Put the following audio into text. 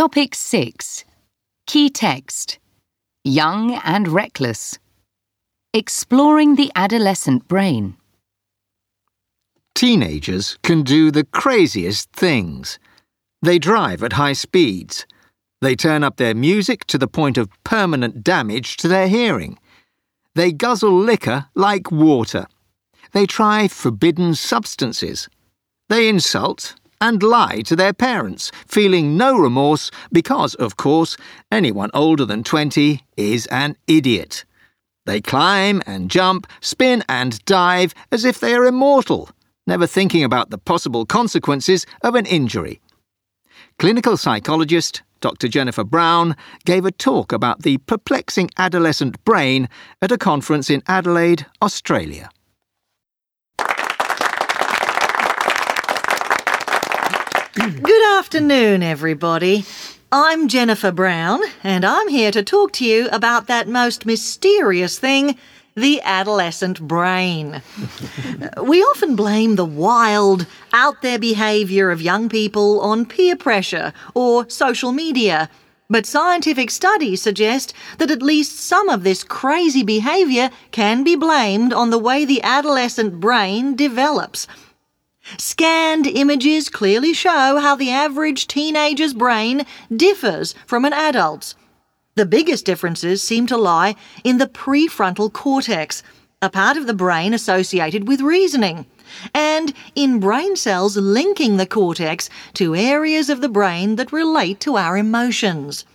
Topic 6. Key text. Young and reckless. Exploring the adolescent brain. Teenagers can do the craziest things. They drive at high speeds. They turn up their music to the point of permanent damage to their hearing. They guzzle liquor like water. They try forbidden substances. They insult and lie to their parents, feeling no remorse because, of course, anyone older than 20 is an idiot. They climb and jump, spin and dive as if they are immortal, never thinking about the possible consequences of an injury. Clinical psychologist Dr. Jennifer Brown gave a talk about the perplexing adolescent brain at a conference in Adelaide, Australia. Good afternoon, everybody. I'm Jennifer Brown, and I'm here to talk to you about that most mysterious thing, the adolescent brain. We often blame the wild, out-there behaviour of young people on peer pressure or social media, but scientific studies suggest that at least some of this crazy behaviour can be blamed on the way the adolescent brain develops. Scanned images clearly show how the average teenager's brain differs from an adult's. The biggest differences seem to lie in the prefrontal cortex, a part of the brain associated with reasoning, and in brain cells linking the cortex to areas of the brain that relate to our emotions.